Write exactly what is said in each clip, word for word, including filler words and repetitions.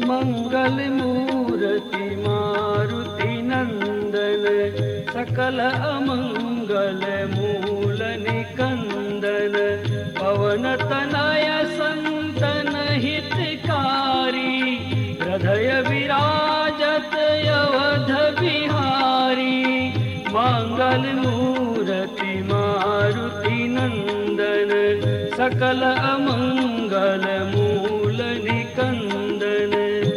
मंगल मूर्ति मारुति नंदन सकल अमंगल मूल निकंदन पवन तनय संतन हितकारी हृदय विराजत अवध बिहारी मंगल मूर्ति मारुति नंदन सकल अमंगल मूल निकंदन।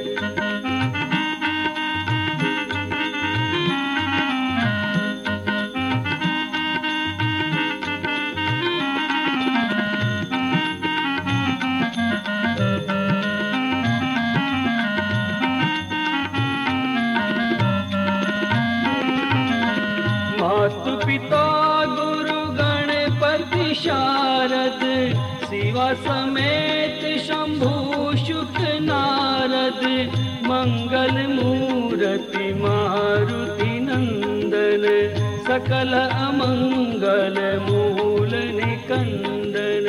मातु पिता गुरु गणपति शारद शिवा समेत शंभु शुक नारद मंगल मूर्ति मारुति नंदन सकल अमंगल मूल निकंदन।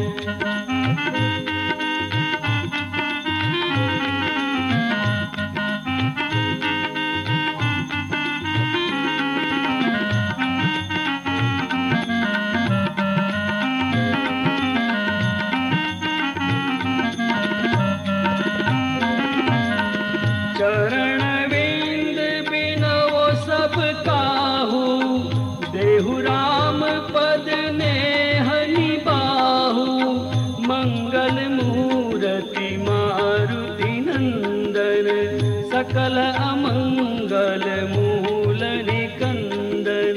चरण विंद बिनवो सब काहू देहु राम पद नेह निबाहु मंगल मूर्ति मारुति नंदन सकल अमंगल मूल निकंदन।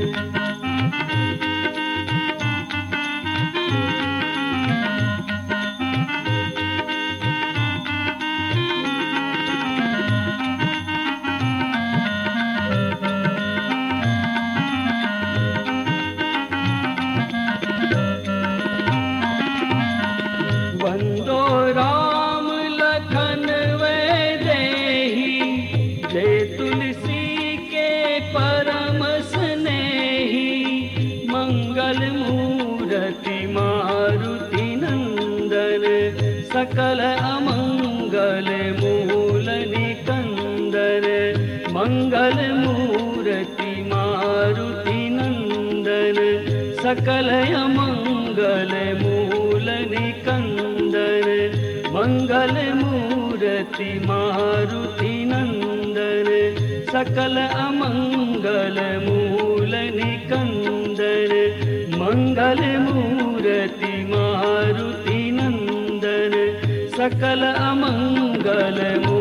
वंदो राम लखन वैदेही जय तुलसी के परम स्नेही मंगल मूर्ति मारुति नंदन सकल अमंगल मूल निकंदन मंगल मूर्ति मारुति नंदन सकल अमंगल मूल निकंदन मंगल मूर्ति मारुति नंदन सकल अमंगल मूल निकंदन मंगल मूर्ति मारुति नंदन सकल अमंगल मूल